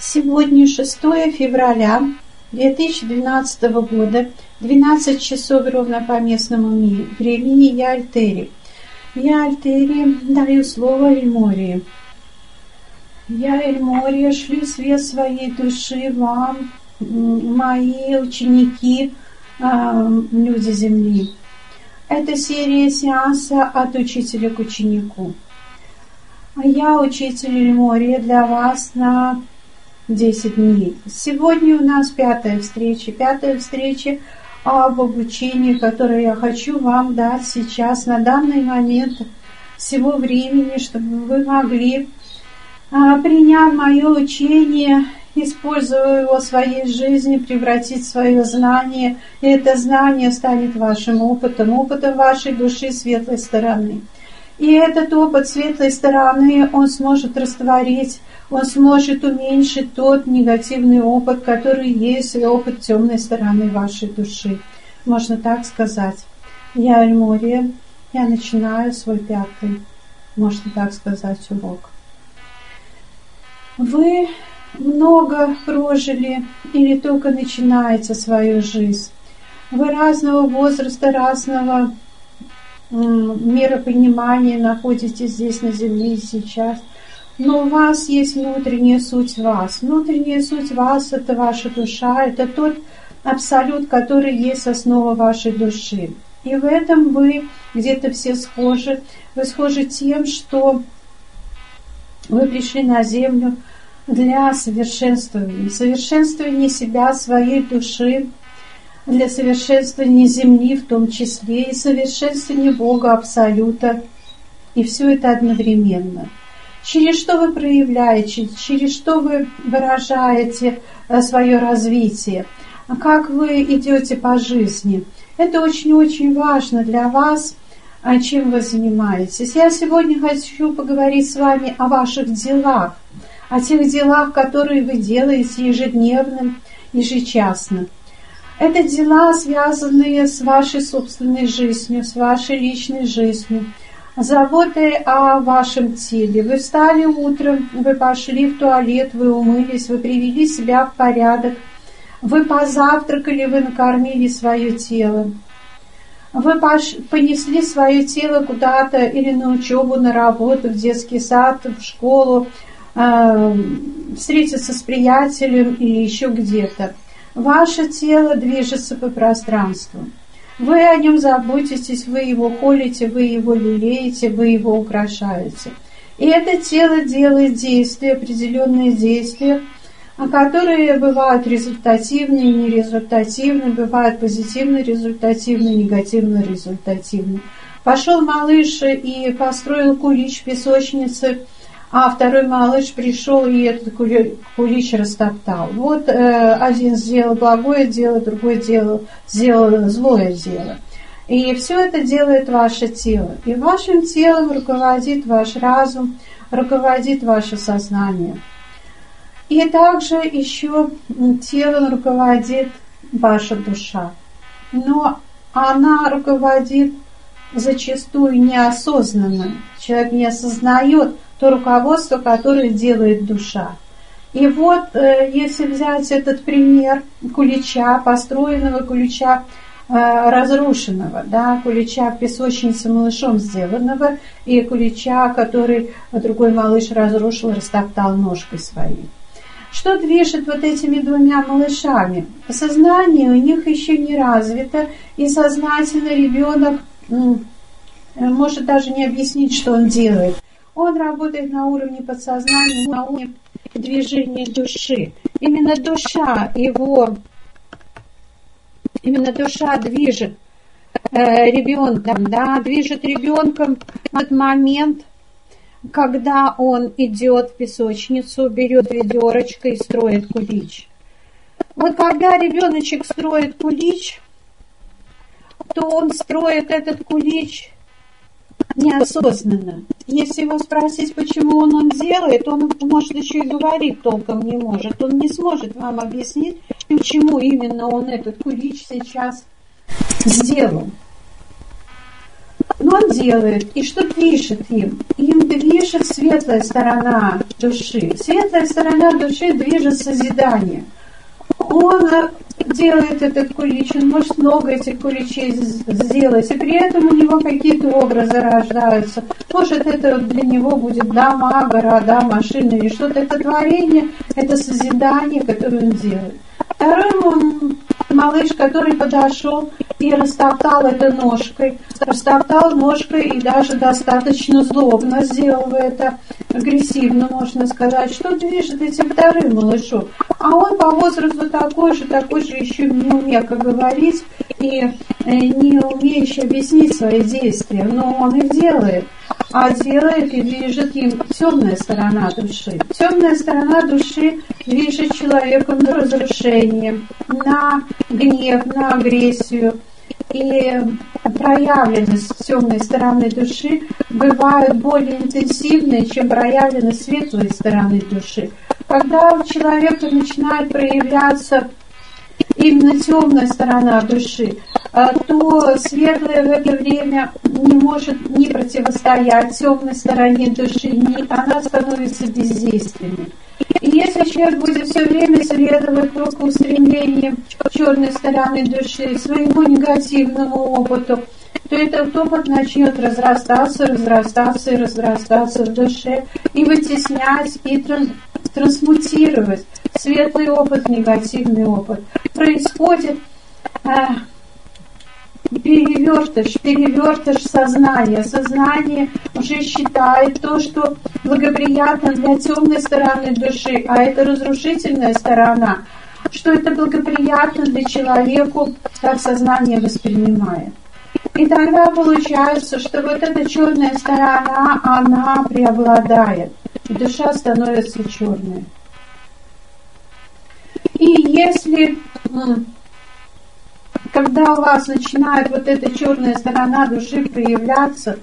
Сегодня 6 февраля 2012 года, 12 часов ровно по местному времени. Я Альтери. Даю слово Эльмории. Я, Эльмория, шлю свет своей души вам, мои ученики, люди Земли. Это серия сеанса от учителя к ученику. Я, учитель Эльмория, для вас на 10 дней. Сегодня у нас пятая встреча об обучении, которое я хочу вам дать сейчас, на данный момент всего времени, чтобы вы могли, приняв мое учение, используя его в своей жизни, превратить в свое знание, и это знание станет вашим опытом вашей души светлой стороны. И этот опыт светлой стороны, он сможет растворить, он сможет уменьшить тот негативный опыт, который есть, опыт темной стороны вашей души. Можно так сказать. Я Эльмория, я начинаю свой пятый, можно так сказать, урок. Вы много прожили или только начинаете свою жизнь. Вы разного возраста, разного миропонимания находитесь здесь на Земле и сейчас. Но у вас есть внутренняя суть вас. Внутренняя суть вас – это ваша душа, это тот абсолют, который есть основа вашей души. И в этом вы где-то все схожи. Вы схожи тем, что вы пришли на Землю для совершенствования себя, своей души, для совершенствования Земли в том числе, и совершенствования Бога Абсолюта. И все это одновременно. Через что вы проявляете, через что вы выражаете свое развитие, как вы идете по жизни. Это очень-очень важно для вас, чем вы занимаетесь. Я сегодня хочу поговорить с вами о ваших делах, о тех делах, которые вы делаете ежедневно, ежечасно. Это дела, связанные с вашей собственной жизнью, с вашей личной жизнью, заботой о вашем теле. Вы встали утром, вы пошли в туалет, вы умылись, вы привели себя в порядок, вы позавтракали, вы накормили свое тело. Вы понесли свое тело куда-то или на учебу, на работу, в детский сад, в школу, встретиться с приятелем или еще где-то. Ваше тело движется по пространству. Вы о нем заботитесь, вы его холите, вы его лелеете, вы его украшаете. И это тело делает действия, определенные действия, которые бывают результативные и нерезультативные, бывают позитивно результативные, негативно результативные. Пошел малыш и построил кулич в песочнице, а второй малыш пришел и этот кулич растоптал. Вот один сделал благое дело, другой сделал злое дело. И все это делает ваше тело. И вашим телом руководит ваш разум, руководит ваше сознание. И также еще телом руководит ваша душа. Но она руководит зачастую неосознанно. Человек не осознает то руководство, которое делает душа. И вот, если взять этот пример кулича, построенного кулича, разрушенного, да, кулича в песочнице малышом сделанного, и кулича, который другой малыш разрушил, растоптал ножкой своей. Что движет вот этими двумя малышами? Сознание у них еще не развито, и сознательно ребенок может даже не объяснить, что он делает. Он работает на уровне подсознания, на уровне движения души. Именно душа движет ребенком, да, движет ребенком в тот момент, когда он идет в песочницу, берет ведерочко и строит кулич. Вот когда ребеночек строит кулич, то он строит этот кулич неосознанно. Если его спросить, почему он делает, он, может, еще и говорить толком не может. Он не сможет вам объяснить, почему именно он этот кулич сейчас сделал. Но он делает. И что движет им? Им движет светлая сторона души. Светлая сторона души движет созидание. Он делает этот кулич, он может много этих куличей сделать, и при этом у него какие-то образы рождаются. Может, это для него будет дома, города, машины или что-то. Это творение, это созидание, которое он делает. Второй малыш, который подошел и растоптал это ножкой, и даже достаточно злобно сделал это, агрессивно, можно сказать, что движет этим вторым малышом. А он по возрасту такой же еще не умеет говорить и не умеющий объяснить свои действия, но он их делает. А делает и движет им темная сторона души. Темная сторона души движет человеком на разрушение, на гнев, на агрессию. И проявленность темной стороны души бывает более интенсивной, чем проявленность светлой стороны души. Когда у человека начинает проявляться именно темная сторона души, то светлая в это время не может ни противостоять темной стороне души, она становится бездейственной. И если человек будет все время следовать только устремлениям черной стороны души, своему негативному опыту, то этот опыт начнет разрастаться в душе и вытеснять, и трансмутировать светлый опыт в негативный опыт. Происходит перевертыш сознания. Сознание уже считает то, что благоприятно для темной стороны души, а это разрушительная сторона, что это благоприятно для человека, как сознание воспринимает. И тогда получается, что вот эта черная сторона, она преобладает, и душа становится черной. И если когда у вас начинает вот эта черная сторона души проявляться,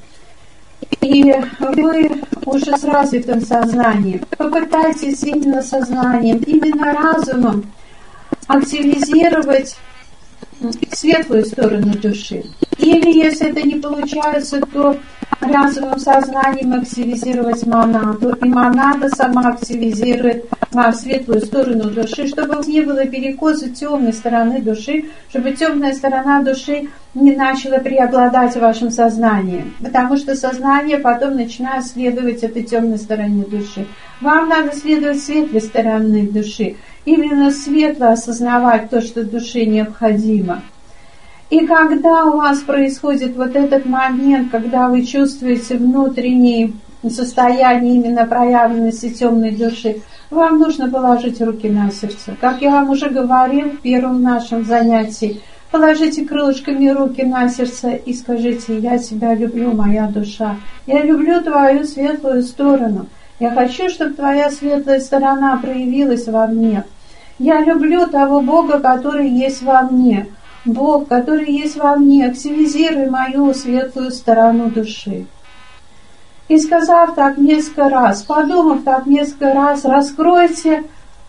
и вы уже с развитым сознанием, попытайтесь именно сознанием, именно разумом активизировать светлую сторону души. Или, если это не получается, то разумом сознанием активизировать монаду, и монада сама активизирует светлую сторону души, чтобы не было перекоса темной стороны души, чтобы темная сторона души не начала преобладать в вашем сознании, потому что сознание потом начинает следовать этой темной стороне души. Вам надо следовать светлой стороны души, именно светло осознавать то, что душе необходимо. И когда у вас происходит вот этот момент, когда вы чувствуете внутреннее состояние именно проявленности темной души, вам нужно положить руки на сердце. Как я вам уже говорил в первом нашем занятии, положите крылышками руки на сердце и скажите: «Я тебя люблю, моя душа. Я люблю твою светлую сторону. Я хочу, чтобы твоя светлая сторона проявилась во мне. Я люблю того Бога, который есть во мне. Бог, который есть во мне, активизируй мою светлую сторону души». И сказав так несколько раз, подумав так несколько раз, раскройте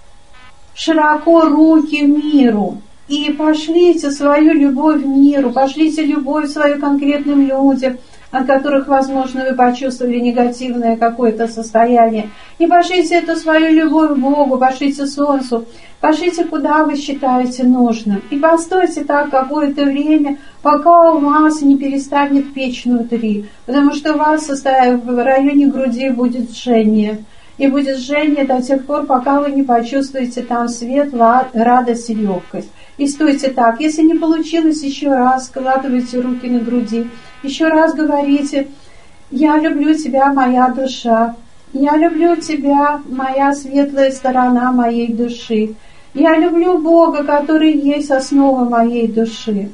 широко руки миру и пошлите свою любовь миру, пошлите любовь свою конкретным людям, от которых, возможно, вы почувствовали негативное какое-то состояние. И пошлите эту свою любовь Богу, пошлите Солнцу, пошлите, куда вы считаете нужным. И постойте так какое-то время, пока у вас не перестанет печь внутри. Потому что у вас в районе груди будет жжение. И будет жжение до тех пор, пока вы не почувствуете там свет, радость и легкость. И стойте так. Если не получилось, еще раз складывайте руки на груди. Еще раз говорите: «Я люблю тебя, моя душа. Я люблю тебя, моя светлая сторона моей души. Я люблю Бога, который есть основа моей души».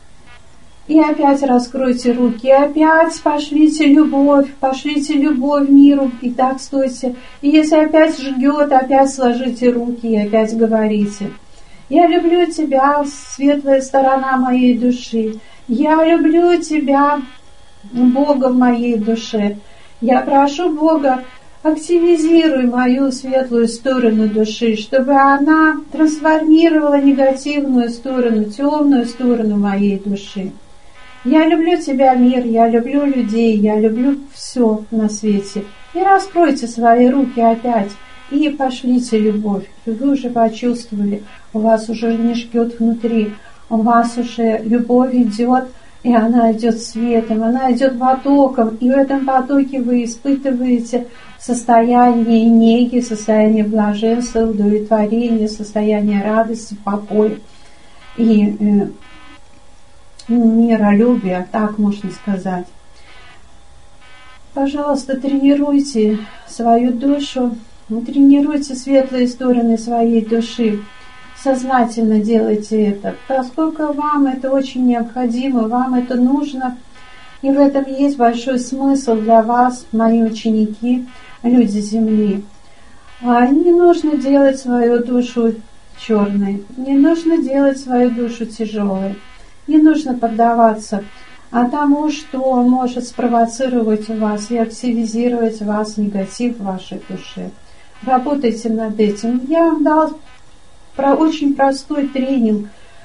И опять раскройте руки, и опять пошлите любовь миру, и так стойте. И если опять жгет, опять сложите руки и опять говорите: «Я люблю тебя, светлая сторона моей души. Я люблю тебя, Бога в моей душе. Я прошу Бога, активизируй мою светлую сторону души, чтобы она трансформировала негативную сторону, темную сторону моей души». Я люблю тебя, мир, я люблю людей, я люблю все на свете. И раскройте свои руки опять и пошлите любовь. И вы уже почувствовали, у вас уже не жгет внутри, у вас уже любовь идет, и она идет светом, она идет потоком, и в этом потоке вы испытываете состояние неги, состояние блаженства, удовлетворения, состояние радости, покоя и миролюбия, так можно сказать. Пожалуйста, тренируйте свою душу, тренируйте светлые стороны своей души. Сознательно делайте это, поскольку вам это очень необходимо, вам это нужно, и в этом есть большой смысл для вас, мои ученики, люди Земли. Не нужно делать свою душу черной, не нужно делать свою душу тяжелой, не нужно поддаваться тому, что может спровоцировать у вас и активизировать в вас негатив в вашей душе. Работайте над этим. Я вам дала очень простой тренинг.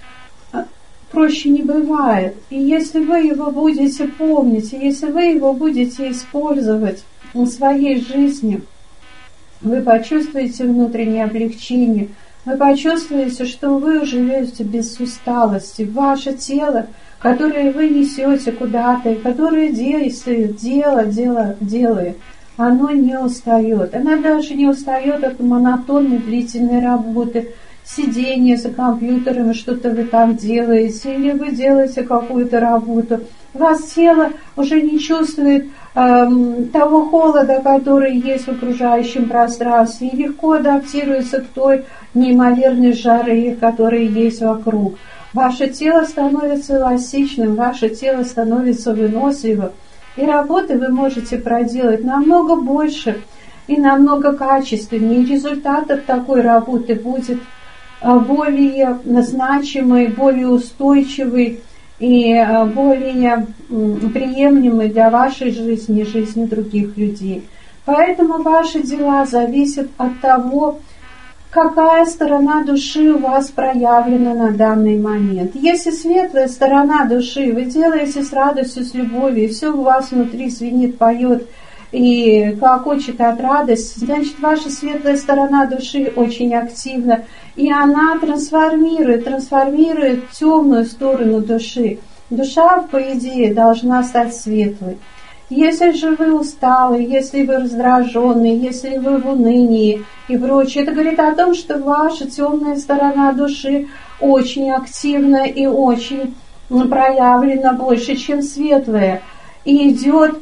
Проще не бывает. И если вы его будете помнить, и если вы его будете использовать в своей жизни, вы почувствуете внутреннее облегчение, вы почувствуете, что вы живете без усталости. Ваше тело, которое вы несете куда-то, и которое действует, делает, оно не устает. Оно даже не устает от монотонной длительной работы, сидение за компьютером, что-то вы там делаете, или вы делаете какую-то работу. У вас тело уже не чувствует того холода, который есть в окружающем пространстве, и легко адаптируется к той неимоверной жары, которая есть вокруг. Ваше тело становится эластичным, ваше тело становится выносливым, и работы вы можете проделать намного больше и намного качественнее. И результат от такой работы будет более значимый, более устойчивый и более приемлемый для вашей жизни и жизни других людей. Поэтому ваши дела зависят от того, какая сторона души у вас проявлена на данный момент. Если светлая сторона души вы делаете с радостью, с любовью, и все у вас внутри звенит, поет и клокочет от радости, значит, ваша светлая сторона души очень активна, и она трансформирует темную сторону души. Душа, по идее, должна стать светлой. Если же вы усталы, если вы раздраженные, если вы в унынии и прочее, это говорит о том, что ваша темная сторона души очень активна и очень проявлена больше, чем светлая. И идет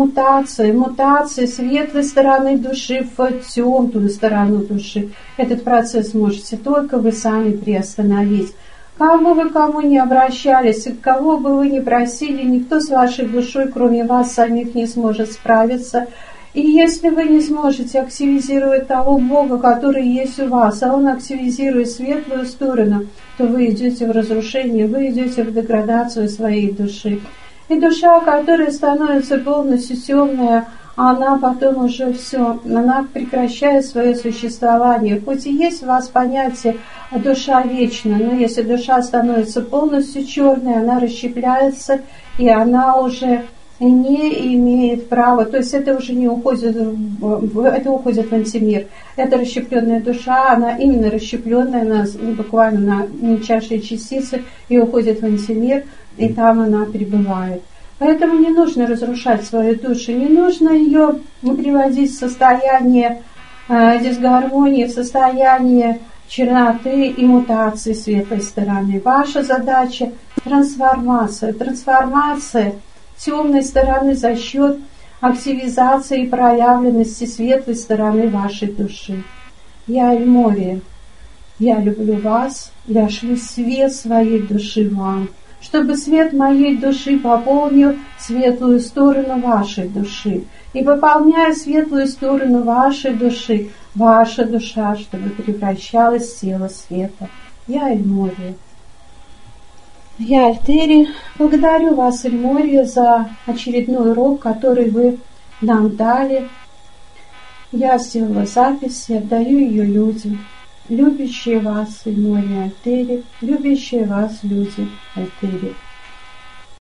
мутация светлой стороны души в темную сторону души. Этот процесс можете только вы сами приостановить. Как бы вы к кому ни обращались, и кого бы вы ни просили, никто с вашей душой, кроме вас самих, не сможет справиться. И если вы не сможете активизировать того Бога, который есть у вас, а Он активизирует светлую сторону, то вы идете в разрушение, вы идете в деградацию своей души. И душа, которая становится полностью темная, она потом уже все, она прекращает свое существование. Хоть и есть у вас понятие душа вечна, но если душа становится полностью черной, она расщепляется, и она уже не имеет права, то есть это уже не уходит, это уходит в антимир. Эта расщепленная душа, она именно расщепленная, она буквально на мельчайшие частицы, и уходит в антимир, и там она пребывает. Поэтому не нужно разрушать свою душу, не нужно ее приводить в состояние дисгармонии, в состояние черноты и мутации светлой стороны. Ваша задача – трансформация темной стороны за счет активизации и проявленности светлой стороны вашей души. Я Эльмория, я люблю вас, я шлю свет своей души вам, чтобы свет моей души пополнил светлую сторону вашей души. И пополняя светлую сторону вашей души, ваша душа, чтобы превращалась в тело света. Я Эльмория. Я Альтери. Благодарю вас, Эльмория, за очередной урок, который вы нам дали. Я сделала запись и отдаю ее людям. Любящие вас, Эльмория Альтери, любящие вас люди Альтери.